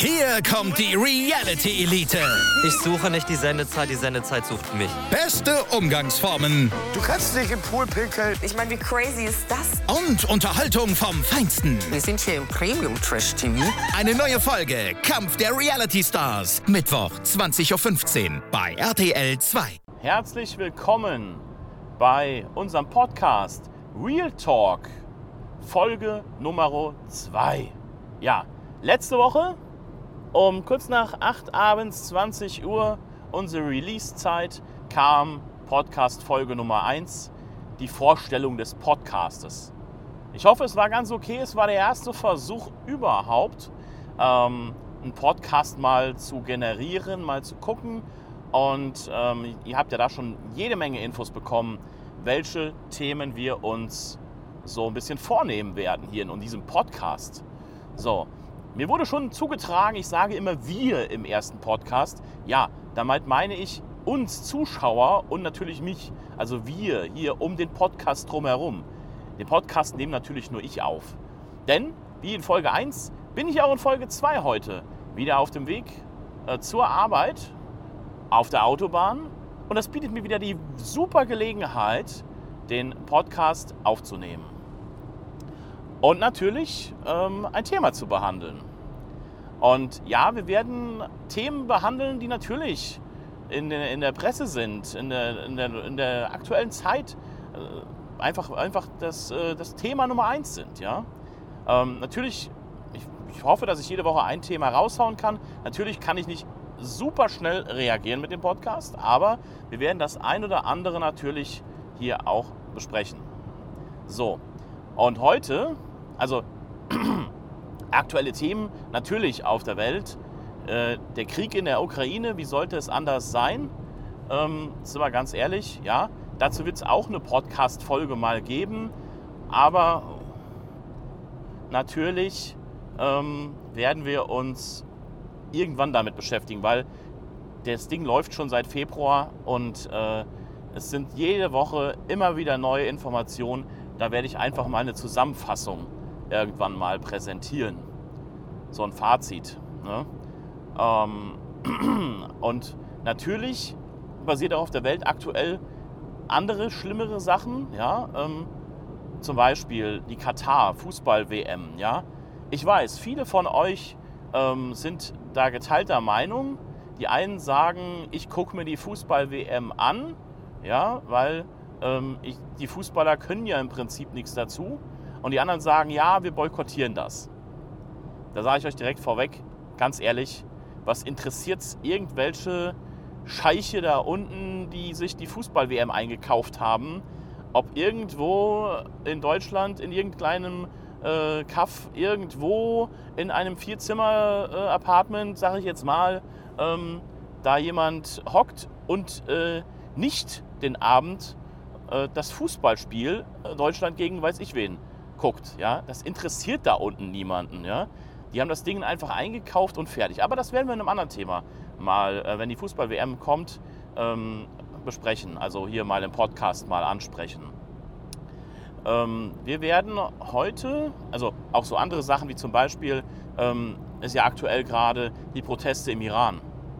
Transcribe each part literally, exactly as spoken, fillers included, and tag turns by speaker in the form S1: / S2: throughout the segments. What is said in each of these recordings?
S1: Hier kommt die Reality Elite.
S2: Ich suche nicht die Sendezeit, die Sendezeit sucht mich.
S1: Beste Umgangsformen.
S3: Du kannst nicht im Pool pinkeln.
S4: Ich meine, wie crazy ist das?
S1: Und Unterhaltung vom Feinsten.
S4: Wir sind hier im Premium-Trash-T V.
S1: Eine neue Folge Kampf der Reality Stars. Mittwoch, zwanzig Uhr fünfzehn bei R T L zwei.
S5: Herzlich willkommen bei unserem Podcast Real Talk, Folge Nummer zwei. Ja, letzte Woche um kurz nach acht abends, zwanzig Uhr, unsere Release-Zeit, kam Podcast Folge Nummer eins, die Vorstellung des Podcastes. Ich hoffe, es war ganz okay. Es war der erste Versuch überhaupt, ähm, einen Podcast mal zu generieren, mal zu gucken. Und ähm, ihr habt ja da schon jede Menge Infos bekommen, welche Themen wir uns so ein bisschen vornehmen werden hier in diesem Podcast. So, mir wurde schon zugetragen, ich sage immer wir im ersten Podcast. Ja, damit meine ich uns Zuschauer und natürlich mich, also wir hier um den Podcast drumherum. Den Podcast nehme natürlich nur ich auf. Denn, wie in Folge eins, bin ich auch in Folge zwei heute wieder auf dem Weg äh, zur Arbeit auf der Autobahn. Und das bietet mir wieder die super Gelegenheit, den Podcast aufzunehmen. Und natürlich ähm, ein Thema zu behandeln. Und ja, wir werden Themen behandeln, die natürlich in der, in der Presse sind, in der, in der, in der aktuellen Zeit äh, einfach, einfach das, äh, das Thema Nummer eins sind. Ja? Ähm, natürlich, ich, ich hoffe, dass ich jede Woche ein Thema raushauen kann. Natürlich kann ich nicht super schnell reagieren mit dem Podcast, aber wir werden das ein oder andere natürlich hier auch besprechen. So, und heute, also aktuelle Themen natürlich auf der Welt. Äh, der Krieg in der Ukraine, wie sollte es anders sein? Ähm, sind wir ganz ehrlich, ja. Dazu wird es auch eine Podcast-Folge mal geben. Aber natürlich ähm, werden wir uns irgendwann damit beschäftigen, weil das Ding läuft schon seit Februar und äh, es sind jede Woche immer wieder neue Informationen. Da werde ich einfach mal eine Zusammenfassung irgendwann mal präsentieren. So ein Fazit. Ne? Ähm, und natürlich passiert auch auf der Welt aktuell andere, schlimmere Sachen. Ja? Ähm, zum Beispiel die Katar-Fußball-W M. Ja? Ich weiß, viele von euch ähm, sind da geteilter Meinung. Die einen sagen, ich gucke mir die Fußball-W M an, ja, weil ähm, ich, die Fußballer können ja im Prinzip nichts dazu. Und die anderen sagen, ja, wir boykottieren das. Da sage ich euch direkt vorweg, ganz ehrlich, was interessiert es irgendwelche Scheiche da unten, die sich die Fußball-W M eingekauft haben, ob irgendwo in Deutschland in irgendeinem äh, Kaff, irgendwo in einem Vierzimmer-Apartment, sage ich jetzt mal, ähm, da jemand hockt und äh, nicht den Abend äh, das Fußballspiel äh, Deutschland gegen weiß ich wen guckt. Ja? Das interessiert da unten niemanden. Ja? Die haben das Ding einfach eingekauft und fertig. Aber das werden wir in einem anderen Thema mal, äh, wenn die Fußball-W M kommt, ähm, besprechen. Also hier mal im Podcast mal ansprechen. Ähm, wir werden heute, also auch so andere Sachen wie zum Beispiel, ähm, ist ja aktuell gerade die Proteste im Iran.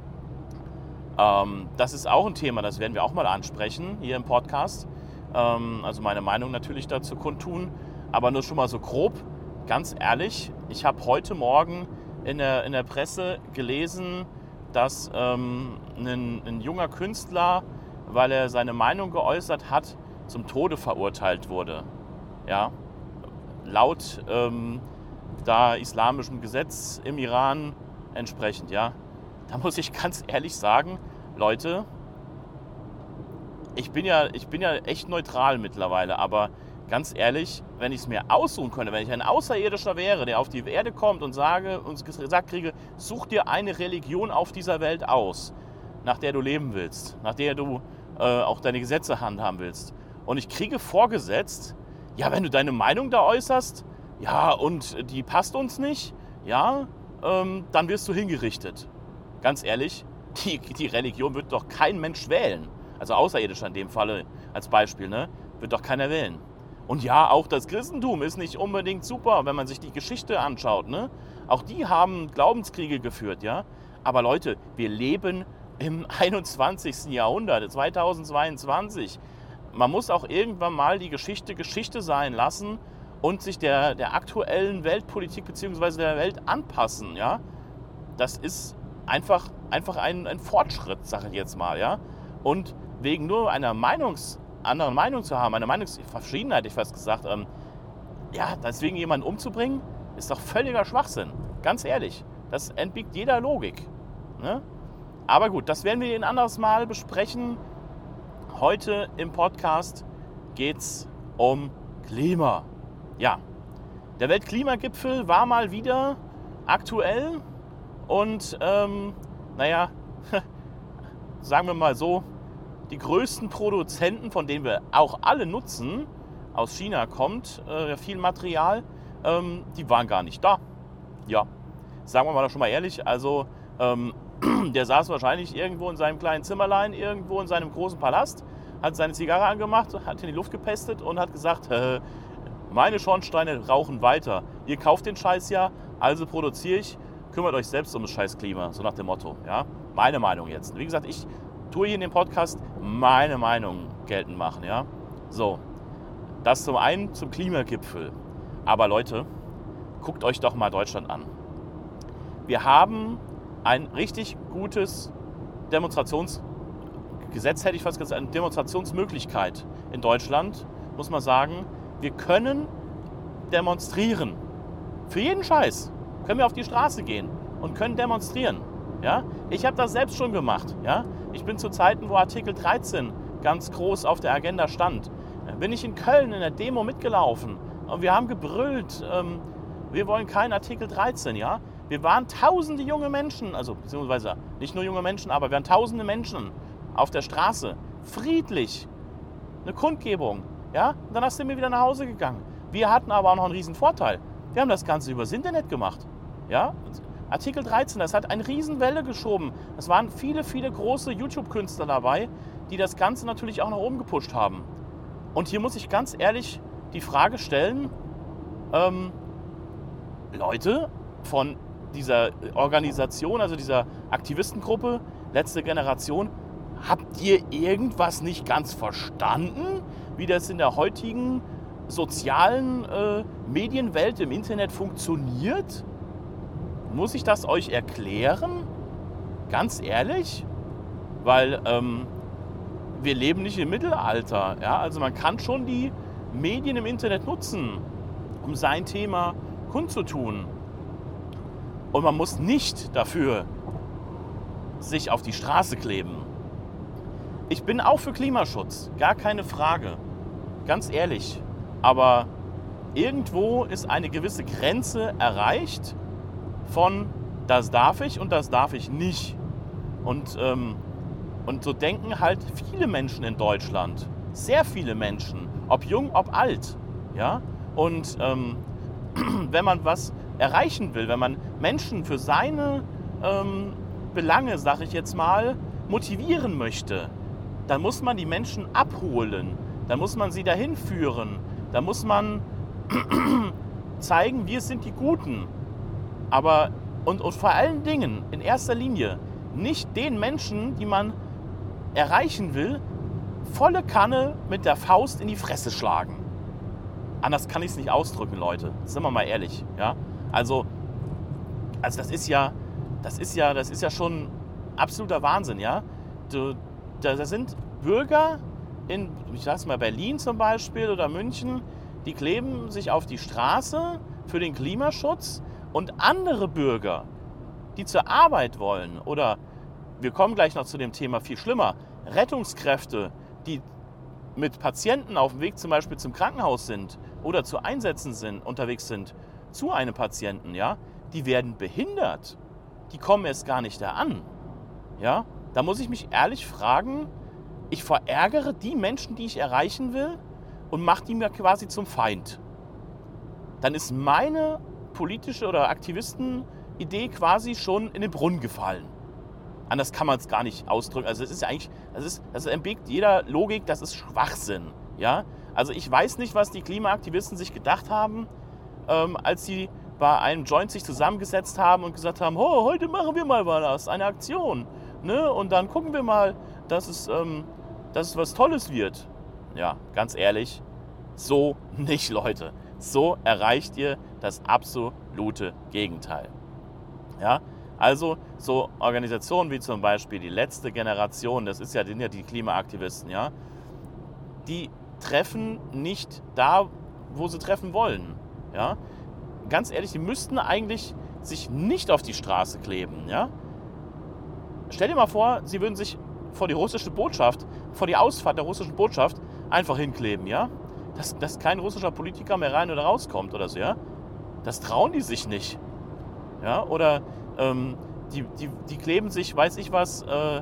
S5: Ähm, das ist auch ein Thema, das werden wir auch mal ansprechen hier im Podcast. Ähm, also meine Meinung natürlich dazu kundtun. Aber nur schon mal so grob, ganz ehrlich, ich habe heute Morgen in der, in der Presse gelesen, dass ähm, ein, ein junger Künstler, weil er seine Meinung geäußert hat, zum Tode verurteilt wurde. Ja, laut ähm, da islamischem Gesetz im Iran entsprechend, ja. Da muss ich ganz ehrlich sagen, Leute, ich bin ja, ich bin ja echt neutral mittlerweile, aber ganz ehrlich, wenn ich es mir aussuchen könnte, wenn ich ein Außerirdischer wäre, der auf die Erde kommt und sage und gesagt kriege, such dir eine Religion auf dieser Welt aus, nach der du leben willst, nach der du äh, auch deine Gesetze handhaben willst. Und ich kriege vorgesetzt, ja, wenn du deine Meinung da äußerst, ja, und die passt uns nicht, ja, ähm, dann wirst du hingerichtet. Ganz ehrlich, die, die Religion wird doch kein Mensch wählen. Also Außerirdischer in dem Falle als Beispiel, ne? Wird doch keiner wählen. Und ja, auch das Christentum ist nicht unbedingt super, wenn man sich die Geschichte anschaut. Ne? Auch die haben Glaubenskriege geführt. Ja? Aber Leute, wir leben im einundzwanzigsten Jahrhundert, zweitausendzweiundzwanzig. Man muss auch irgendwann mal die Geschichte Geschichte sein lassen und sich der, der aktuellen Weltpolitik bzw. der Welt anpassen. Ja? Das ist einfach, einfach ein, ein Fortschritt, sage ich jetzt mal. Ja? Und wegen nur einer Meinungs, anderen Meinung zu haben, einer Meinungsverschiedenheit, hätte ich fast gesagt, ähm, ja, deswegen jemanden umzubringen, ist doch völliger Schwachsinn. Ganz ehrlich, das entbiegt jeder Logik. Ne? Aber gut, das werden wir ein anderes Mal besprechen. Heute im Podcast geht es um Klima. Ja, der Weltklimagipfel war mal wieder aktuell und ähm, naja, sagen wir mal so, die größten Produzenten, von denen wir auch alle nutzen, aus China kommt äh, viel Material, ähm, die waren gar nicht da. Ja, sagen wir mal schon mal ehrlich, also ähm, der saß wahrscheinlich irgendwo in seinem kleinen Zimmerlein, irgendwo in seinem großen Palast, hat seine Zigarre angemacht, hat in die Luft gepestet und hat gesagt, äh, meine Schornsteine rauchen weiter. Ihr kauft den Scheiß ja, also produziere ich, kümmert euch selbst um das scheiß Klima, so nach dem Motto. Ja? Meine Meinung jetzt. Wie gesagt, ich tue hier in dem Podcast meine Meinung geltend machen. Ja? So, das zum einen zum Klimagipfel. Aber Leute, guckt euch doch mal Deutschland an. Wir haben ein richtig gutes Demonstrationsgesetz, hätte ich fast gesagt, eine Demonstrationsmöglichkeit in Deutschland, muss man sagen. Wir können demonstrieren. Für jeden Scheiß können wir auf die Straße gehen und können demonstrieren. Ja? Ich habe das selbst schon gemacht. Ja? Ich bin zu Zeiten, wo Artikel dreizehn ganz groß auf der Agenda stand, bin ich in Köln in der Demo mitgelaufen und wir haben gebrüllt, ähm, wir wollen keinen Artikel dreizehn. Ja? Wir waren tausende junge Menschen, also beziehungsweise nicht nur junge Menschen, aber wir waren tausende Menschen auf der Straße, friedlich, eine Kundgebung. Ja? Und dann hast du mir wieder nach Hause gegangen. Wir hatten aber auch noch einen riesen Vorteil. Wir haben das Ganze übers Internet gemacht. Ja? Artikel dreizehn, das hat eine riesen Welle geschoben. Es waren viele, viele große YouTube-Künstler dabei, die das Ganze natürlich auch nach oben gepusht haben. Und hier muss ich ganz ehrlich die Frage stellen, ähm, Leute von dieser Organisation, also dieser Aktivistengruppe, letzte Generation, habt ihr irgendwas nicht ganz verstanden, wie das in der heutigen sozialen äh, Medienwelt im Internet funktioniert? Muss ich das euch erklären? Ganz ehrlich? Weil ähm, wir leben nicht im Mittelalter. Ja? Also man kann schon die Medien im Internet nutzen, um sein Thema kundzutun. Und man muss nicht dafür sich auf die Straße kleben. Ich bin auch für Klimaschutz, gar keine Frage. Ganz ehrlich. Aber irgendwo ist eine gewisse Grenze erreicht von das darf ich und das darf ich nicht. Und, ähm, und so denken halt viele Menschen in Deutschland. Sehr viele Menschen. Ob jung, ob alt. Ja? Und ähm, wenn man was erreichen will, wenn man Menschen für seine ähm, Belange, sag ich jetzt mal, motivieren möchte, dann muss man die Menschen abholen. Dann muss man sie dahin führen. Dann muss man zeigen, wir sind die Guten. Aber und, und vor allen Dingen, in erster Linie, nicht den Menschen, die man erreichen will, volle Kanne mit der Faust in die Fresse schlagen. Anders kann ich es nicht ausdrücken, Leute. Sind wir mal ehrlich. Ja? Also, also das ist ja, das ist ja, das ist ja schon absoluter Wahnsinn, ja. Du, da, da sind Bürger in, ich sag's mal, Berlin zum Beispiel oder München, die kleben sich auf die Straße für den Klimaschutz und andere Bürger, die zur Arbeit wollen oder, wir kommen gleich noch zu dem Thema viel schlimmer, Rettungskräfte, die mit Patienten auf dem Weg zum Beispiel zum Krankenhaus sind oder zu Einsätzen sind, unterwegs sind, zu einem Patienten, ja, die werden behindert. Die kommen erst gar nicht da an. Ja? Da muss ich mich ehrlich fragen, ich verärgere die Menschen, die ich erreichen will und mache die mir quasi zum Feind. Dann ist meine politische oder Aktivistenidee quasi schon in den Brunnen gefallen. Anders kann man es gar nicht ausdrücken. Also es ist ja eigentlich, das ist, das entbegt jeder Logik, das ist Schwachsinn. Ja? Also ich weiß nicht, was die Klimaaktivisten sich gedacht haben, ähm, als sie bei einem Joint sich zusammengesetzt haben und gesagt haben, oh, heute machen wir mal was, eine Aktion. Ne? Und dann gucken wir mal, dass es, ähm, dass es was Tolles wird. Ja, ganz ehrlich, so nicht, Leute. So erreicht ihr das absolute Gegenteil. Ja, also so Organisationen wie zum Beispiel die letzte Generation, das ist ja, sind ja die Klimaaktivisten, ja, die treffen nicht da, wo sie treffen wollen. Ja, ganz ehrlich, die müssten eigentlich sich nicht auf die Straße kleben. Ja, stell dir mal vor, sie würden sich vor die russische Botschaft, vor die Ausfahrt der russischen Botschaft einfach hinkleben, ja, dass, dass kein russischer Politiker mehr rein oder rauskommt oder so, ja, das trauen die sich nicht. Ja, oder ähm, die, die, die kleben sich, weiß ich was, äh,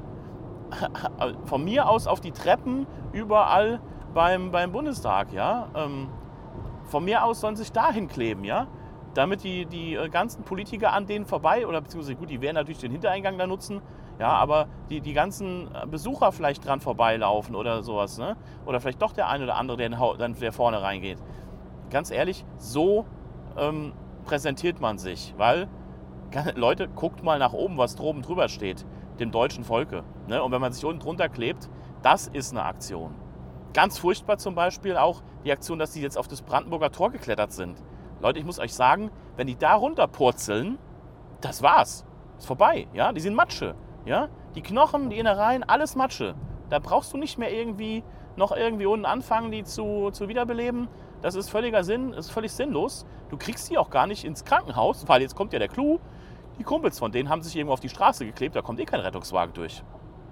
S5: von mir aus auf die Treppen überall beim, beim Bundestag, ja. Ähm, von mir aus sollen sie sich dahin kleben, ja, damit die, die ganzen Politiker an denen vorbei, oder beziehungsweise gut, die werden natürlich den Hintereingang da nutzen, ja, aber die, die ganzen Besucher vielleicht dran vorbeilaufen oder sowas, ne? Oder vielleicht doch der eine oder andere, der, dann, der vorne reingeht. Ganz ehrlich, so ähm, präsentiert man sich, weil Leute, guckt mal nach oben, was droben drüber steht, dem deutschen Volke. Ne? Und wenn man sich unten drunter klebt, das ist eine Aktion. Ganz furchtbar zum Beispiel auch die Aktion, dass die jetzt auf das Brandenburger Tor geklettert sind. Leute, ich muss euch sagen, wenn die da runterpurzeln, das war's. Ist vorbei. Ja? Die sind Matsche. Ja? Die Knochen, die Innereien, alles Matsche. Da brauchst du nicht mehr irgendwie noch irgendwie unten anfangen, die zu, zu wiederbeleben. Das ist völliger Sinn, ist völlig sinnlos. Du kriegst die auch gar nicht ins Krankenhaus, weil jetzt kommt ja der Clou. Die Kumpels von denen haben sich irgendwo auf die Straße geklebt, da kommt eh kein Rettungswagen durch.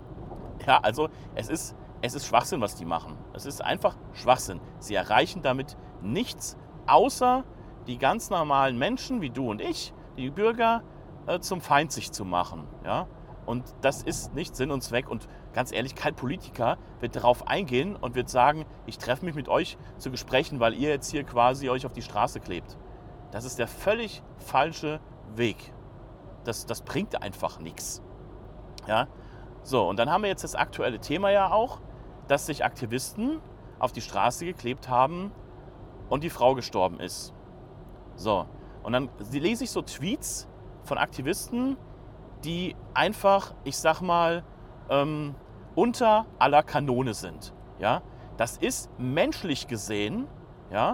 S5: Ja, also es ist, es ist Schwachsinn, was die machen. Es ist einfach Schwachsinn. Sie erreichen damit nichts, außer die ganz normalen Menschen wie du und ich, die Bürger, äh, zum Feind sich zu machen. Ja? Und das ist nicht Sinn und Zweck. Und ganz ehrlich, kein Politiker wird darauf eingehen und wird sagen, ich treffe mich mit euch zu Gesprächen, weil ihr jetzt hier quasi euch auf die Straße klebt. Das ist der völlig falsche Weg. Das, das bringt einfach nichts. Ja? So, und dann haben wir jetzt das aktuelle Thema ja auch, dass sich Aktivisten auf die Straße geklebt haben und die Frau gestorben ist. So, und dann lese ich so Tweets von Aktivisten, die einfach, ich sag mal, ähm, unter aller Kanone sind. Ja? Das ist menschlich gesehen, ja,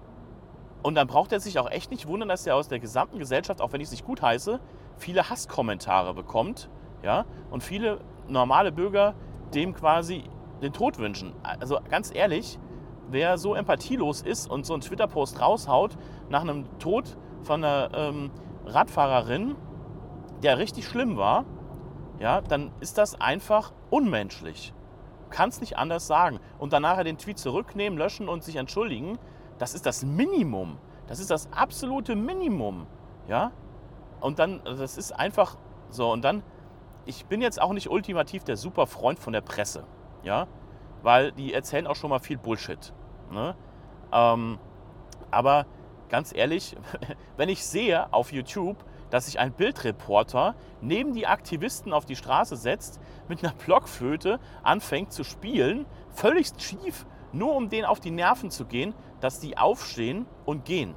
S5: und dann braucht er sich auch echt nicht wundern, dass er aus der gesamten Gesellschaft, auch wenn ich es nicht gut heiße, viele Hasskommentare bekommt, ja, und viele normale Bürger dem quasi den Tod wünschen. Also ganz ehrlich, wer so empathielos ist und so einen Twitter-Post raushaut nach einem Tod von einer ähm, Radfahrerin, der richtig schlimm war, ja, dann ist das einfach unmenschlich. Du kannst nicht anders sagen. Und dann nachher den Tweet zurücknehmen, löschen und sich entschuldigen, das ist das Minimum. Das ist das absolute Minimum. Ja? Und dann, das ist einfach so. Und dann, ich bin jetzt auch nicht ultimativ der super Freund von der Presse. Ja? Weil die erzählen auch schon mal viel Bullshit. Ne? Ähm, aber ganz ehrlich, wenn ich sehe auf YouTube, dass sich ein Bildreporter neben die Aktivisten auf die Straße setzt, mit einer Blockflöte anfängt zu spielen, völlig schief, nur um denen auf die Nerven zu gehen, dass die aufstehen und gehen.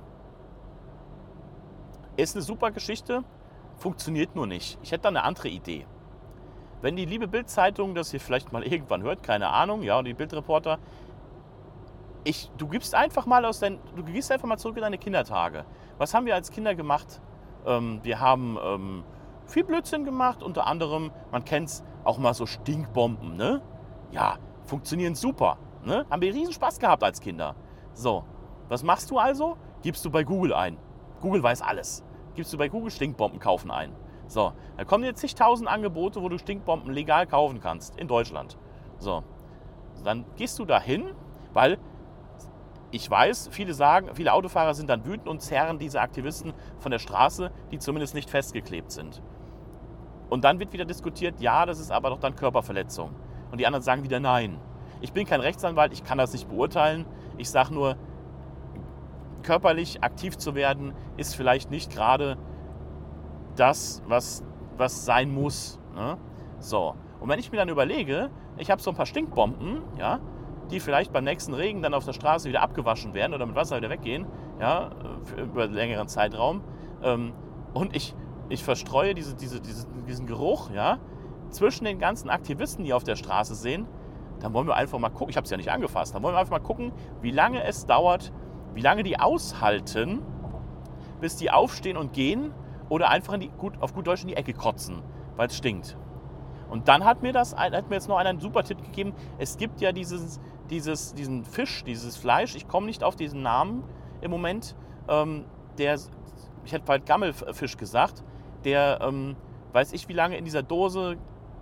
S5: Ist eine super Geschichte, funktioniert nur nicht. Ich hätte da eine andere Idee. Wenn die liebe Bild-Zeitung das hier vielleicht mal irgendwann hört, keine Ahnung, ja, und die Bildreporter, ich, du gibst einfach mal aus dein, du gehst einfach mal zurück in deine Kindertage. Was haben wir als Kinder gemacht? Ähm, wir haben ähm, viel Blödsinn gemacht, unter anderem, man kennt es, auch mal so Stinkbomben, ne? Ja, funktionieren super, ne? Haben wir riesen Spaß gehabt als Kinder. So, was machst du also? Gibst du bei Google ein. Google weiß alles. Gibst du bei Google Stinkbomben kaufen ein. So, dann kommen dir zigtausend Angebote, wo du Stinkbomben legal kaufen kannst in Deutschland. So, dann gehst du dahin, weil ich weiß, viele sagen, viele Autofahrer sind dann wütend und zerren diese Aktivisten von der Straße, die zumindest nicht festgeklebt sind. Und dann wird wieder diskutiert, ja, das ist aber doch dann Körperverletzung. Und die anderen sagen wieder nein. Ich bin kein Rechtsanwalt, ich kann das nicht beurteilen. Ich sage nur, körperlich aktiv zu werden, ist vielleicht nicht gerade das, was, was sein muss. Ne? So. Und wenn ich mir dann überlege, ich habe so ein paar Stinkbomben, ja, die vielleicht beim nächsten Regen dann auf der Straße wieder abgewaschen werden oder mit Wasser wieder weggehen, ja, für, über einen längeren Zeitraum. Ähm, und ich, ich verstreue diese, diese, diese, diesen Geruch, ja, zwischen den ganzen Aktivisten, die auf der Straße sehen. Dann wollen wir einfach mal gucken, ich habe es ja nicht angefasst, dann wollen wir einfach mal gucken, wie lange es dauert, wie lange die aushalten, bis die aufstehen und gehen oder einfach in die, gut, auf gut Deutsch in die Ecke kotzen, weil es stinkt. Und dann hat mir, das, hat mir jetzt noch einer einen super Tipp gegeben. Es gibt ja dieses, dieses, diesen Fisch, dieses Fleisch, ich komme nicht auf diesen Namen im Moment, ähm, der, ich hätte bald Gammelfisch gesagt, der, ähm, weiß ich wie lange in dieser Dose,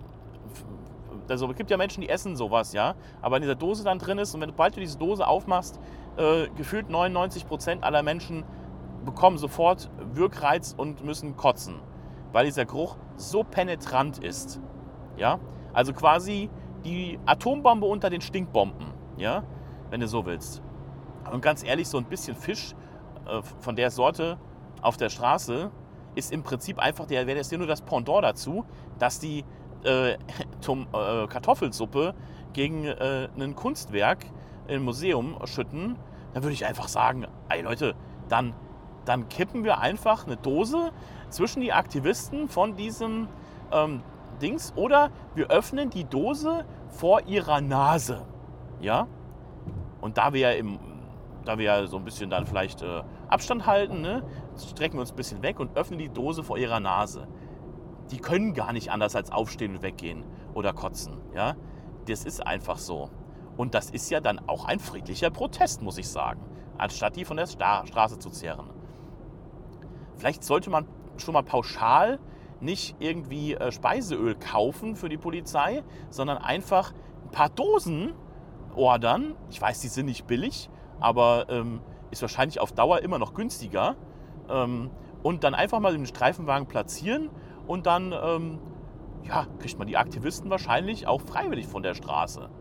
S5: also es gibt ja Menschen, die essen sowas, ja, aber in dieser Dose dann drin ist und wenn du bald du diese Dose aufmachst, äh, gefühlt neunundneunzig Prozent aller Menschen bekommen sofort Würgreiz und müssen kotzen, weil dieser Geruch so penetrant ist. Ja? Also quasi die Atombombe unter den Stinkbomben, ja? Wenn du so willst. Und ganz ehrlich, so ein bisschen Fisch äh, von der Sorte auf der Straße ist im Prinzip einfach, der wäre jetzt nur das Pendant dazu, dass die äh, zum, äh, Kartoffelsuppe gegen äh, ein Kunstwerk im Museum schütten. Dann würde ich einfach sagen, ey Leute, dann, dann kippen wir einfach eine Dose zwischen die Aktivisten von diesem ähm, Dings oder wir öffnen die Dose vor ihrer Nase. Ja? Und da wir ja, im, da wir ja so ein bisschen dann vielleicht äh, Abstand halten, ne, strecken wir uns ein bisschen weg und öffnen die Dose vor ihrer Nase. Die können gar nicht anders als aufstehen und weggehen oder kotzen. Ja? Das ist einfach so. Und das ist ja dann auch ein friedlicher Protest, muss ich sagen, anstatt die von der Sta- Straße zu zehren. Vielleicht sollte man schon mal pauschal nicht irgendwie äh, Speiseöl kaufen für die Polizei, sondern einfach ein paar Dosen ordern. Ich weiß, die sind nicht billig, aber ähm, ist wahrscheinlich auf Dauer immer noch günstiger. Ähm, und dann einfach mal den Streifenwagen platzieren und dann ähm, ja, kriegt man die Aktivisten wahrscheinlich auch freiwillig von der Straße.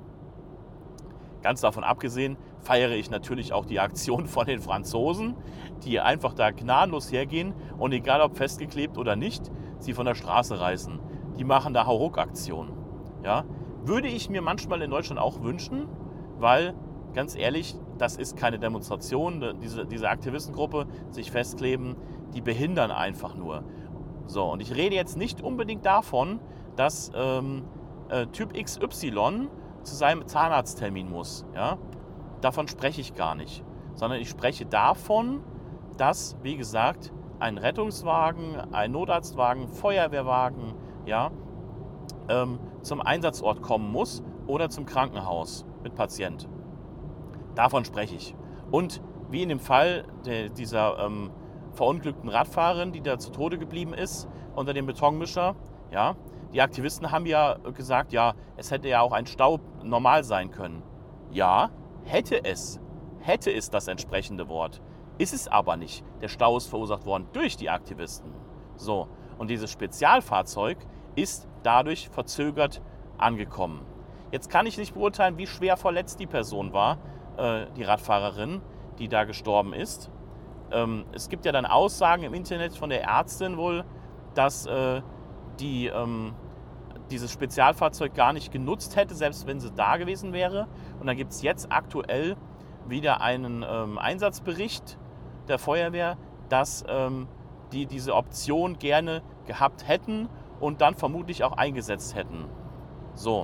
S5: Ganz davon abgesehen feiere ich natürlich auch die Aktion von den Franzosen, die einfach da gnadenlos hergehen und egal ob festgeklebt oder nicht, sie von der Straße reißen. Die machen da Hauruck-Aktionen. Ja? Würde ich mir manchmal in Deutschland auch wünschen, weil, ganz ehrlich, das ist keine Demonstration. Diese, diese Aktivistengruppe, sich festkleben, die behindern einfach nur. So, und ich rede jetzt nicht unbedingt davon, dass ähm, äh, Typ X Y zu seinem Zahnarzttermin muss. Ja? Davon spreche ich gar nicht. Sondern ich spreche davon, dass, wie gesagt, ein Rettungswagen, ein Notarztwagen, Feuerwehrwagen, ja, ähm, zum Einsatzort kommen muss oder zum Krankenhaus mit Patient. Davon spreche ich. Und wie in dem Fall der, dieser ähm, verunglückten Radfahrerin, die da zu Tode geblieben ist unter dem Betonmischer, ja, die Aktivisten haben ja gesagt, ja, es hätte ja auch ein Stau normal sein können. Ja, hätte es. Hätte es das entsprechende Wort. Ist es aber nicht. Der Stau ist verursacht worden durch die Aktivisten. So, und dieses Spezialfahrzeug ist dadurch verzögert angekommen. Jetzt kann ich nicht beurteilen, wie schwer verletzt die Person war, äh, die Radfahrerin, die da gestorben ist. Ähm, es gibt ja dann Aussagen im Internet von der Ärztin wohl, dass äh, die ähm, dieses Spezialfahrzeug gar nicht genutzt hätte, selbst wenn sie da gewesen wäre. Und dann gibt es jetzt aktuell wieder einen ähm, Einsatzbericht der Feuerwehr, dass ähm, die diese Option gerne gehabt hätten und dann vermutlich auch eingesetzt hätten. So.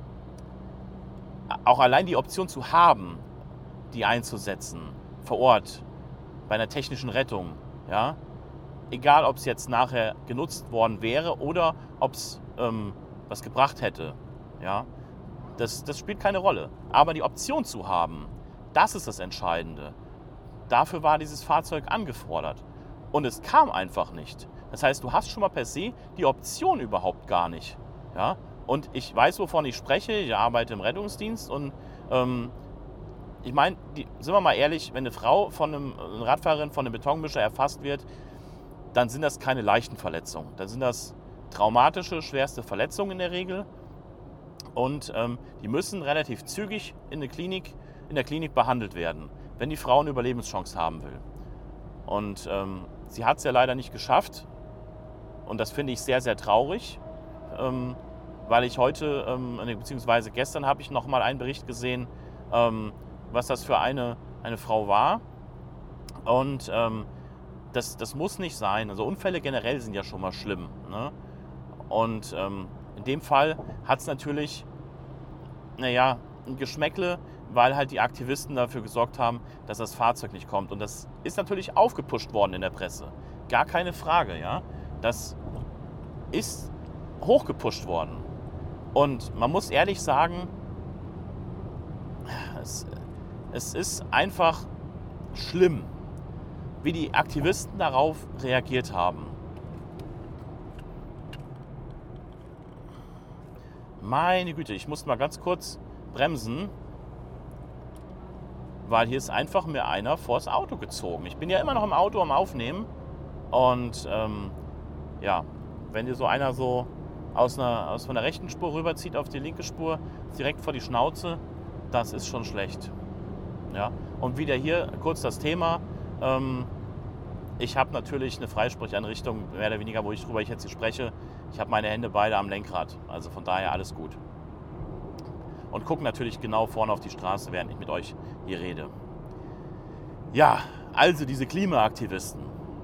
S5: Auch allein die Option zu haben, die einzusetzen, vor Ort, bei einer technischen Rettung, ja, egal ob es jetzt nachher genutzt worden wäre oder ob es ähm, was gebracht hätte, ja, das, das spielt keine Rolle. Aber die Option zu haben, das ist das Entscheidende. Dafür war dieses Fahrzeug angefordert. Und es kam einfach nicht. Das heißt, du hast schon mal per se die Option überhaupt gar nicht. Ja? Und ich weiß, wovon ich spreche. Ich arbeite im Rettungsdienst. Und ähm, ich meine, sind wir mal ehrlich, wenn eine Frau von einem eine Radfahrerin von einem Betonmischer erfasst wird, dann sind das keine leichten Verletzungen. Dann sind das traumatische, schwerste Verletzungen in der Regel. Und ähm, die müssen relativ zügig in der Klinik, in der Klinik behandelt werden, wenn die Frau eine Überlebenschance haben will. Und ähm, sie hat es ja leider nicht geschafft. Und das finde ich sehr, sehr traurig, ähm, weil ich heute, ähm, beziehungsweise gestern habe ich noch mal einen Bericht gesehen, ähm, was das für eine, eine Frau war. Und ähm, das, das muss nicht sein. Also Unfälle generell sind ja schon mal schlimm. Ne? Und ähm, in dem Fall hat es natürlich, naja, ein Geschmäckle, weil halt die Aktivisten dafür gesorgt haben, dass das Fahrzeug nicht kommt. Und das ist natürlich aufgepusht worden in der Presse. Gar keine Frage, ja. Das ist hochgepusht worden. Und man muss ehrlich sagen, es, es ist einfach schlimm, wie die Aktivisten darauf reagiert haben. Meine Güte, ich muss mal ganz kurz bremsen, weil hier ist einfach mir einer vors Auto gezogen. Ich bin ja immer noch im Auto am Aufnehmen und ähm, ja, wenn dir so einer so aus, einer, aus von der rechten Spur rüberzieht auf die linke Spur, direkt vor die Schnauze, das ist schon schlecht. Ja? Und wieder hier kurz das Thema. Ähm, ich habe natürlich eine Freisprecheinrichtung, mehr oder weniger, wo ich, worüber ich jetzt hier spreche. Ich habe meine Hände beide am Lenkrad, also von daher alles gut. Und gucke natürlich genau vorne auf die Straße, während ich mit euch hier rede. Ja, also diese Klimaaktivisten.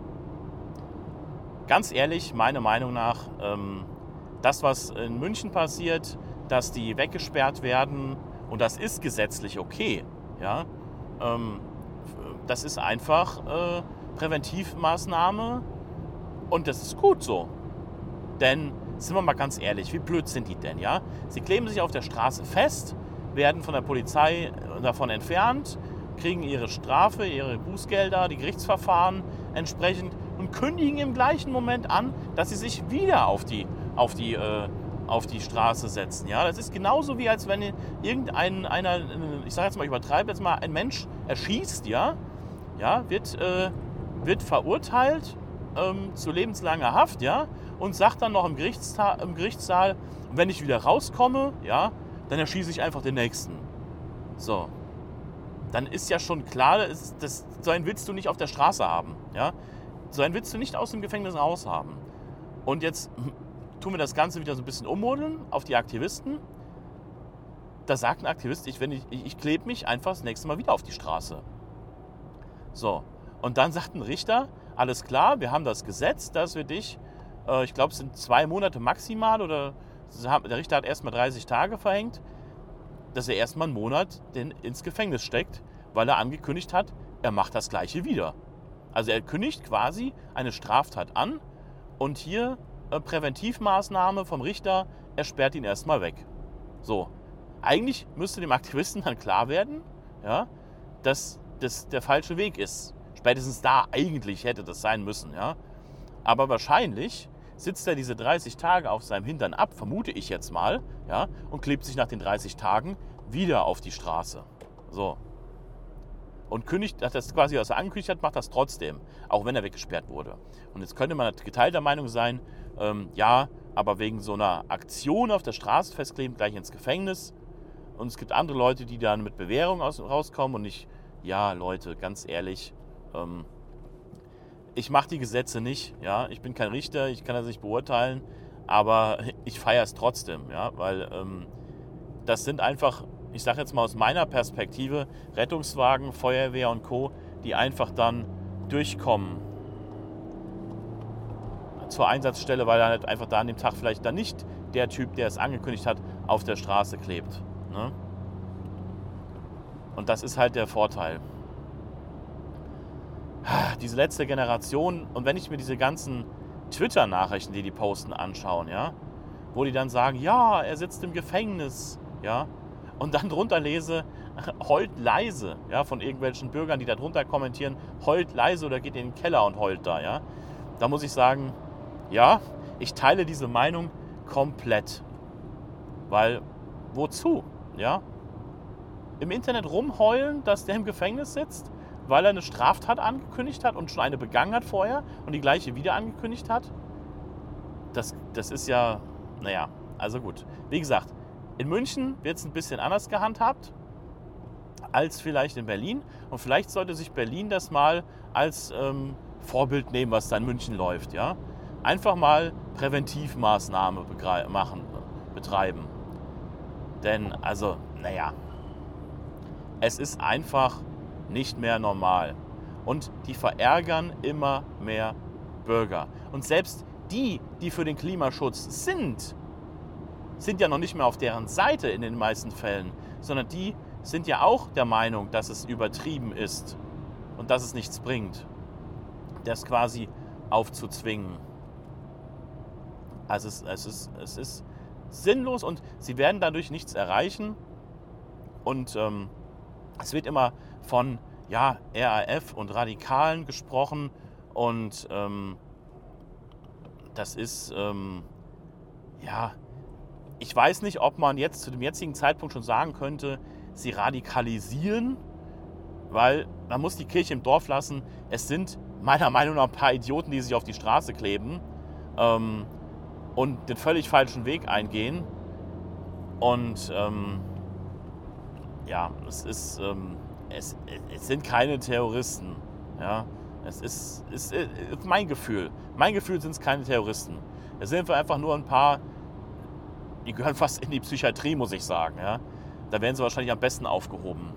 S5: Ganz ehrlich, meiner Meinung nach, ähm, das, was in München passiert, dass die weggesperrt werden, und das ist gesetzlich okay, ja, ähm, das ist einfach äh, Präventivmaßnahme und das ist gut so. Denn, sind wir mal ganz ehrlich, wie blöd sind die denn, ja? Sie kleben sich auf der Straße fest, werden von der Polizei davon entfernt, kriegen ihre Strafe, ihre Bußgelder, die Gerichtsverfahren entsprechend und kündigen im gleichen Moment an, dass sie sich wieder auf die, auf die, äh, auf die Straße setzen. Ja? Das ist genauso wie, als wenn irgendein, einer, ich sage jetzt mal, ich übertreibe jetzt mal, ein Mensch erschießt, ja, ja wird, äh, wird verurteilt ähm, zu lebenslanger Haft, ja, und sagt dann noch im, Gerichtsta- im Gerichtssaal, wenn ich wieder rauskomme, ja, dann erschieße ich einfach den Nächsten. So. Dann ist ja schon klar, das, das, so einen willst du nicht auf der Straße haben. Ja? So einen willst du nicht aus dem Gefängnis raus haben. Und jetzt tun wir das Ganze wieder so ein bisschen ummodeln auf die Aktivisten. Da sagt ein Aktivist, ich, wenn ich, ich, ich klebe mich einfach das nächste Mal wieder auf die Straße. So. Und dann sagt ein Richter, alles klar, wir haben das Gesetz, dass wir dich, äh, ich glaube, es sind zwei Monate maximal, oder der Richter hat erstmal dreißig Tage verhängt, dass er erstmal einen Monat den ins Gefängnis steckt, weil er angekündigt hat, er macht das Gleiche wieder. Also er kündigt quasi eine Straftat an und hier äh, Präventivmaßnahme vom Richter, er sperrt ihn erstmal weg. So, eigentlich müsste dem Aktivisten dann klar werden, ja, dass das der falsche Weg ist. Spätestens da eigentlich hätte das sein müssen. Ja. Aber wahrscheinlich sitzt er diese dreißig Tage auf seinem Hintern ab, vermute ich jetzt mal, ja, und klebt sich nach den dreißig Tagen wieder auf die Straße. So. Und kündigt, hat das quasi, was er angekündigt hat, macht das trotzdem, auch wenn er weggesperrt wurde. Und jetzt könnte man geteilter Meinung sein, ähm, ja, aber wegen so einer Aktion auf der Straße festkleben, gleich ins Gefängnis. Und es gibt andere Leute, die dann mit Bewährung aus, rauskommen und nicht, ja, Leute, ganz ehrlich, ähm, ich mache die Gesetze nicht, ja, ich bin kein Richter, ich kann das nicht beurteilen, aber ich feiere es trotzdem, ja, weil ähm, das sind einfach, ich sage jetzt mal aus meiner Perspektive, Rettungswagen, Feuerwehr und Co., die einfach dann durchkommen zur Einsatzstelle, weil er halt einfach da an dem Tag vielleicht dann nicht der Typ, der es angekündigt hat, auf der Straße klebt. Ne? Und das ist halt der Vorteil. Diese letzte Generation, und wenn ich mir diese ganzen Twitter-Nachrichten, die die posten, anschauen, ja, wo die dann sagen, ja, er sitzt im Gefängnis, ja, und dann drunter lese, heult leise, ja, von irgendwelchen Bürgern, die da drunter kommentieren, heult leise oder geht in den Keller und heult da, ja, da muss ich sagen, ja, ich teile diese Meinung komplett, weil, wozu, ja, im Internet rumheulen, dass der im Gefängnis sitzt, weil er eine Straftat angekündigt hat und schon eine begangen hat vorher und die gleiche wieder angekündigt hat, das, das ist ja, naja, also gut. Wie gesagt, in München wird es ein bisschen anders gehandhabt als vielleicht in Berlin. Und vielleicht sollte sich Berlin das mal als ähm, Vorbild nehmen, was da in München läuft. Ja? Einfach mal Präventivmaßnahmen machen, betreiben. Denn, also, naja, Es ist einfach nicht mehr normal. Und die verärgern immer mehr Bürger. Und selbst die, die für den Klimaschutz sind, sind ja noch nicht mehr auf deren Seite in den meisten Fällen, sondern die sind ja auch der Meinung, dass es übertrieben ist und dass es nichts bringt, das quasi aufzuzwingen. Also es, es, ist, es ist sinnlos und sie werden dadurch nichts erreichen. Und ähm, es wird immer von ja, R A F und Radikalen gesprochen und ähm, das ist, ähm, ja, ich weiß nicht, ob man jetzt zu dem jetzigen Zeitpunkt schon sagen könnte, sie radikalisieren, weil man muss die Kirche im Dorf lassen. Es sind meiner Meinung nach ein paar Idioten, die sich auf die Straße kleben ähm, und den völlig falschen Weg eingehen. Und ähm, ja, es ist, ähm, es, es sind keine Terroristen. Ja, es ist, ist, ist mein Gefühl. Mein Gefühl sind es keine Terroristen. Es sind einfach nur ein paar, die gehören fast in die Psychiatrie, muss ich sagen. Ja, da wären sie wahrscheinlich am besten aufgehoben.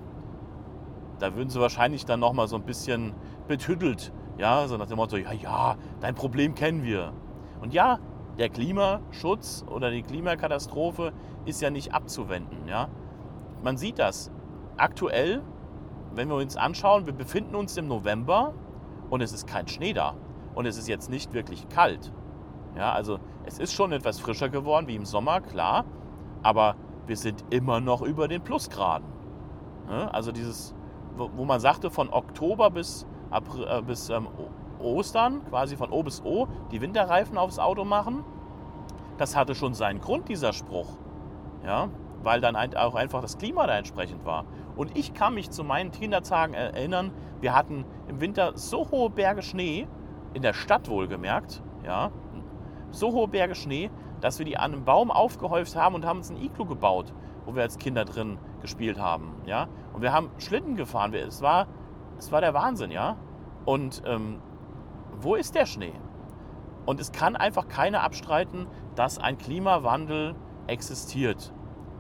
S5: Da würden sie wahrscheinlich dann nochmal so ein bisschen betüdelt. Ja, so nach dem Motto, ja, ja, dein Problem kennen wir. Und ja, der Klimaschutz oder die Klimakatastrophe ist ja nicht abzuwenden. Ja? Man sieht das. Aktuell, wenn wir uns anschauen, wir befinden uns im November und es ist kein Schnee da. Und es ist jetzt nicht wirklich kalt. Ja, also es ist schon etwas frischer geworden wie im Sommer, klar. Aber wir sind immer noch über den Plusgraden. Ja? Also dieses, wo, wo man sagte, von Oktober bis, April, äh, bis ähm, Ostern, quasi von O bis O, die Winterreifen aufs Auto machen, das hatte schon seinen Grund, dieser Spruch. Ja, weil dann auch einfach das Klima da entsprechend war. Und ich kann mich zu meinen Kindertagen erinnern, wir hatten im Winter so hohe Berge Schnee, in der Stadt wohlgemerkt, ja, so hohe Berge Schnee, dass wir die an einem Baum aufgehäuft haben und haben uns ein Iglu gebaut, wo wir als Kinder drin gespielt haben. Ja? Und wir haben Schlitten gefahren. Es war, es war der Wahnsinn, ja. Und ähm, wo ist der Schnee? Und es kann einfach keiner abstreiten, dass ein Klimawandel existiert.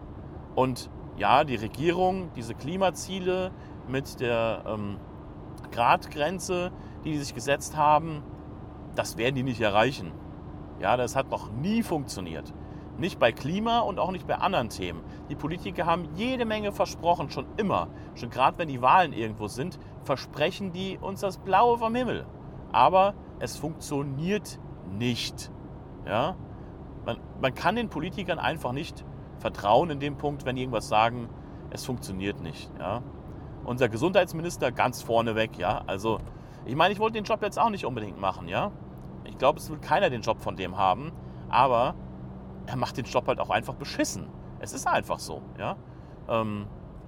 S5: Und ja, die Regierung, diese Klimaziele mit der ähm, Gradgrenze, die die sich gesetzt haben, das werden die nicht erreichen. Ja, das hat noch nie funktioniert. Nicht bei Klima und auch nicht bei anderen Themen. Die Politiker haben jede Menge versprochen, schon immer. Schon gerade wenn die Wahlen irgendwo sind, versprechen die uns das Blaue vom Himmel. Aber es funktioniert nicht. Ja? Man, man kann den Politikern einfach nicht vertrauen in dem Punkt, wenn die irgendwas sagen, es funktioniert nicht. Ja? Unser Gesundheitsminister ganz vorneweg, ja. Also, ich meine, ich wollte den Job jetzt auch nicht unbedingt machen, ja. Ich glaube, es will keiner den Job von dem haben, aber er macht den Job halt auch einfach beschissen. Es ist einfach so, ja. Ähm,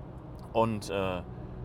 S5: und äh,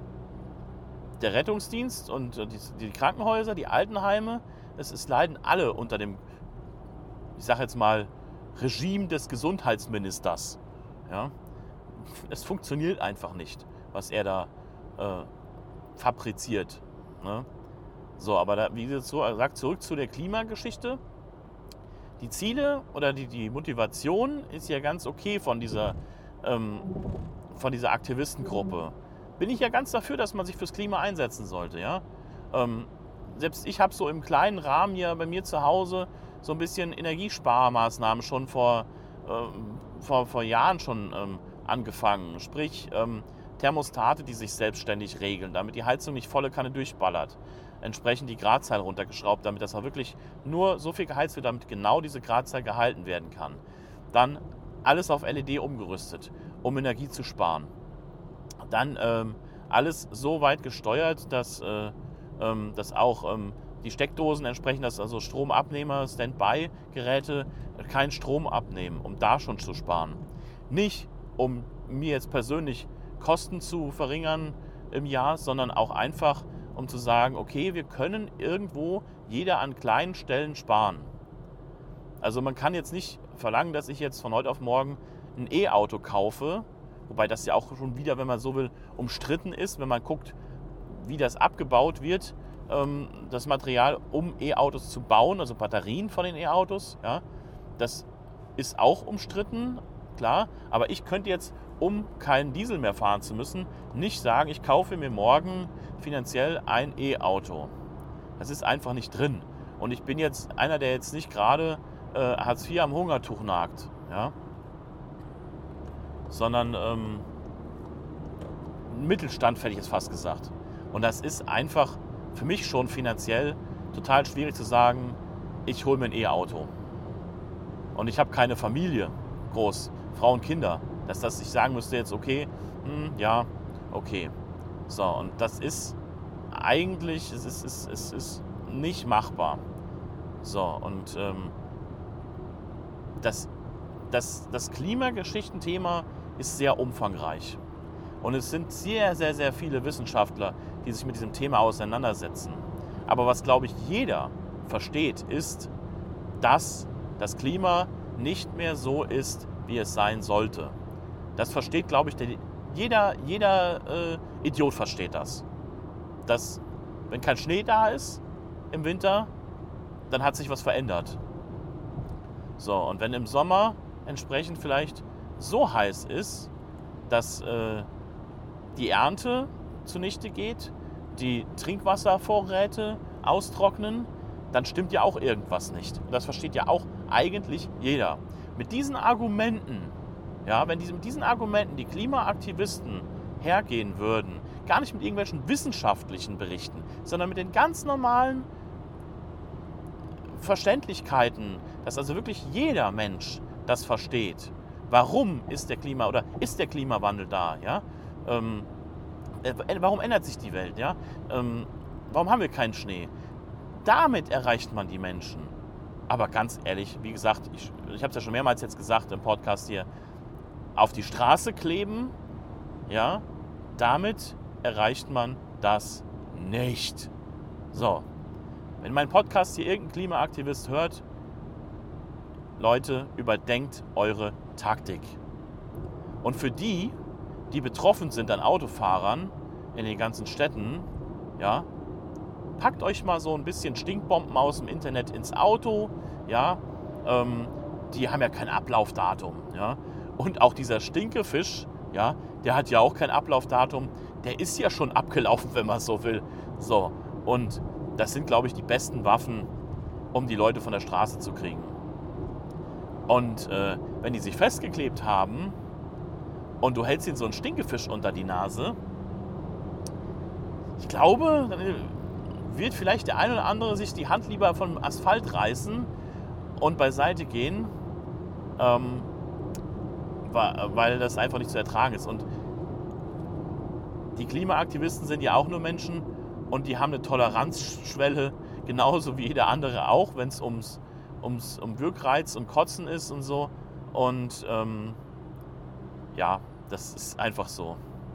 S5: der Rettungsdienst und äh, die, die Krankenhäuser, die Altenheime, es, es leiden alle unter dem, ich sage jetzt mal, Regime des Gesundheitsministers. Ja. Es funktioniert einfach nicht, was er da äh, fabriziert. Ne? So, aber da, wie gesagt, zurück zu der Klimageschichte. Die Ziele oder die, die Motivation ist ja ganz okay von dieser, ähm, von dieser Aktivistengruppe. Bin ich ja ganz dafür, dass man sich fürs Klima einsetzen sollte. Ja? Ähm, selbst ich habe so im kleinen Rahmen hier bei mir zu Hause so ein bisschen Energiesparmaßnahmen schon vor, ähm, vor, vor Jahren schon ähm, angefangen. Sprich, ähm, Thermostate, die sich selbstständig regeln, damit die Heizung nicht volle Kanne durchballert. Entsprechend die Gradzahl runtergeschraubt, damit das auch wirklich nur so viel geheizt wird, damit genau diese Gradzahl gehalten werden kann. Dann alles auf L E D umgerüstet, um Energie zu sparen. Dann ähm, alles so weit gesteuert, dass, äh, ähm, dass auch ähm, die Steckdosen entsprechend, dass also Stromabnehmer, Standby-Geräte keinen Strom abnehmen, um da schon zu sparen. Nicht, um mir jetzt persönlich Kosten zu verringern im Jahr, sondern auch einfach, um zu sagen, okay, wir können irgendwo jeder an kleinen Stellen sparen. Also man kann jetzt nicht verlangen, dass ich jetzt von heute auf morgen ein E-Auto kaufe, wobei das ja auch schon wieder, wenn man so will, umstritten ist, wenn man guckt, wie das abgebaut wird, das Material, um E-Autos zu bauen, also Batterien von den E-Autos, ja, das ist auch umstritten, klar, aber ich könnte jetzt um keinen Diesel mehr fahren zu müssen, nicht sagen, ich kaufe mir morgen finanziell ein E-Auto. Das ist einfach nicht drin. Und ich bin jetzt einer, der jetzt nicht gerade äh, Hartz vier am Hungertuch nagt, ja? Sondern ähm, Mittelstand, hätte ich jetzt fast gesagt. Und das ist einfach für mich schon finanziell total schwierig zu sagen, ich hole mir ein E-Auto. Und ich habe keine Familie, groß, Frau und Kinder, dass das ich sagen müsste jetzt, okay, hm, ja, okay. So, und das ist eigentlich, es ist, es ist, es ist nicht machbar. So, und ähm, das, das, das Klimageschichtenthema ist sehr umfangreich. Und es sind sehr, sehr, sehr viele Wissenschaftler, die sich mit diesem Thema auseinandersetzen. Aber was, glaube ich, jeder versteht, ist, dass das Klima nicht mehr so ist, wie es sein sollte. Das versteht, glaube ich, der, jeder, jeder äh, Idiot versteht das. Dass, wenn kein Schnee da ist im Winter, dann hat sich was verändert. So, und wenn im Sommer entsprechend vielleicht so heiß ist, dass äh, die Ernte zunichte geht, die Trinkwasservorräte austrocknen, dann stimmt ja auch irgendwas nicht. Und das versteht ja auch eigentlich jeder. Mit diesen Argumenten, ja, wenn diese, mit diesen Argumenten die Klimaaktivisten hergehen würden, gar nicht mit irgendwelchen wissenschaftlichen Berichten, sondern mit den ganz normalen Verständlichkeiten, dass also wirklich jeder Mensch das versteht. Warum ist der Klima oder ist der Klimawandel da? Ja? Ähm, äh, warum ändert sich die Welt? Ja? Ähm, warum haben wir keinen Schnee? Damit erreicht man die Menschen. Aber ganz ehrlich, wie gesagt, ich, ich habe es ja schon mehrmals jetzt gesagt im Podcast hier, auf die Straße kleben, ja, damit erreicht man das nicht. So, wenn mein Podcast hier irgendein Klimaaktivist hört, Leute, überdenkt eure Taktik. Und für die, die betroffen sind an Autofahrern in den ganzen Städten, ja, packt euch mal so ein bisschen Stinkbomben aus dem Internet ins Auto, ja, ähm, die haben ja kein Ablaufdatum, ja, und auch dieser Stinkefisch, ja, der hat ja auch kein Ablaufdatum, der ist ja schon abgelaufen, wenn man so will, so, und das sind, glaube ich, die besten Waffen, um die Leute von der Straße zu kriegen. Und äh, wenn die sich festgeklebt haben und du hältst ihnen so einen Stinkefisch unter die Nase, ich glaube, dann wird vielleicht der ein oder andere sich die Hand lieber vom Asphalt reißen und beiseite gehen, ähm, weil das einfach nicht zu ertragen ist. Und die Klimaaktivisten sind ja auch nur Menschen und die haben eine Toleranzschwelle, genauso wie jeder andere auch, wenn es ums, ums, um Würgreiz und Kotzen ist und so. Und ähm, ja, das ist einfach so.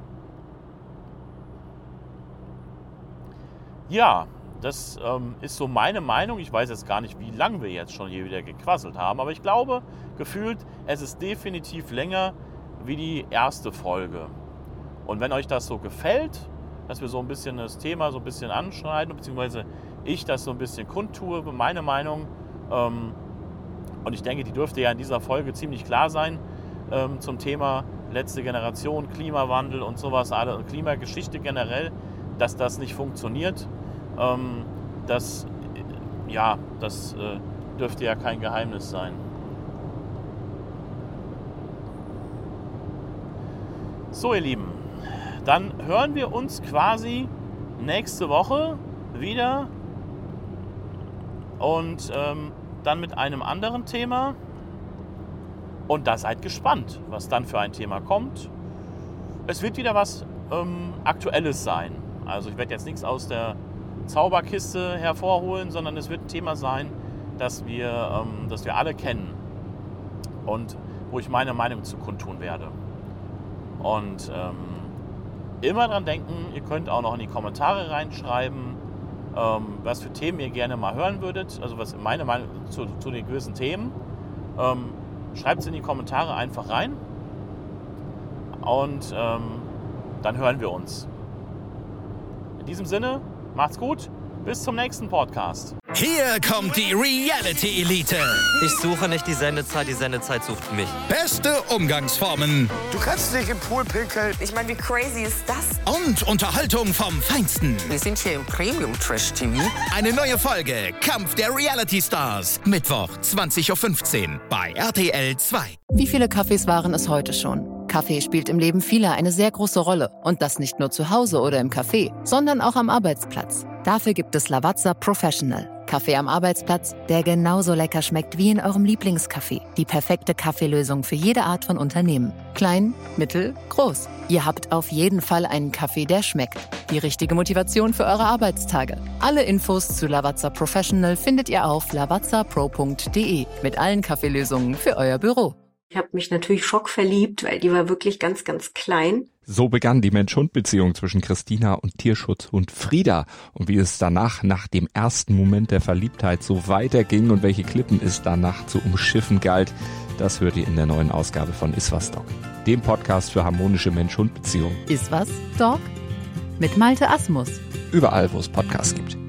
S5: Ja, das ähm, ist so meine Meinung. Ich weiß jetzt gar nicht, wie lange wir jetzt schon hier wieder gequasselt haben, aber ich glaube, gefühlt, es ist definitiv länger wie die erste Folge. Und wenn euch das so gefällt, dass wir so ein bisschen das Thema so ein bisschen anschneiden, beziehungsweise ich das so ein bisschen kundtue, meine Meinung, ähm, und ich denke, die dürfte ja in dieser Folge ziemlich klar sein, ähm, zum Thema letzte Generation, Klimawandel und sowas, Klimageschichte generell, dass das nicht funktioniert. Ähm, das, ja, das äh, dürfte ja kein Geheimnis sein. So, ihr Lieben, dann hören wir uns quasi nächste Woche wieder und ähm, dann mit einem anderen Thema. Und da seid gespannt, was dann für ein Thema kommt. Es wird wieder was ähm, Aktuelles sein. Also ich werde jetzt nichts aus der Zauberkiste hervorholen, sondern es wird ein Thema sein, das wir, ähm, das wir alle kennen und wo ich meine Meinung zu kundtun werde. Und ähm, immer dran denken, ihr könnt auch noch in die Kommentare reinschreiben, ähm, was für Themen ihr gerne mal hören würdet, also was meine Meinung zu, zu den gewissen Themen. Ähm, schreibt es in die Kommentare einfach rein und ähm, dann hören wir uns. In diesem Sinne, macht's gut, Bis zum nächsten Podcast.
S1: Hier kommt die Reality Elite.
S2: Ich suche nicht die Sendezeit, die Sendezeit sucht mich.
S1: Beste Umgangsformen
S3: Du kannst dich im Pool pinkeln.
S4: Ich meine, wie crazy ist das?
S1: und Unterhaltung vom Feinsten.
S4: Wir sind hier im Premium-Trash-T V.
S1: Eine neue Folge Kampf der Reality Stars. Mittwoch, zwanzig Uhr fünfzehn bei R T L zwei.
S6: Wie viele Kaffees waren es heute schon? Kaffee spielt im Leben vieler eine sehr große Rolle. Und das nicht nur zu Hause oder im Café, sondern auch am Arbeitsplatz. Dafür gibt es Lavazza Professional. Kaffee am Arbeitsplatz, der genauso lecker schmeckt wie in eurem Lieblingscafé. Die perfekte Kaffeelösung für jede Art von Unternehmen. Klein, mittel, groß. Ihr habt auf jeden Fall einen Kaffee, der schmeckt. Die richtige Motivation für eure Arbeitstage. Alle Infos zu Lavazza Professional findet ihr auf lavazza pro punkt de mit allen Kaffeelösungen für euer Büro.
S7: Ich habe mich natürlich schockverliebt, weil die war wirklich ganz, ganz klein.
S8: So begann die Mensch-Hund-Beziehung zwischen Christina und Tierschutzhund Frieda. Und wie es danach, nach dem ersten Moment der Verliebtheit, so weiterging und welche Klippen es danach zu umschiffen galt, das hört ihr in der neuen Ausgabe von Iswas Dog, dem Podcast für harmonische Mensch-Hund-Beziehungen.
S6: Ist was, Dog? Mit Malte Asmus.
S8: Überall, wo es Podcasts gibt.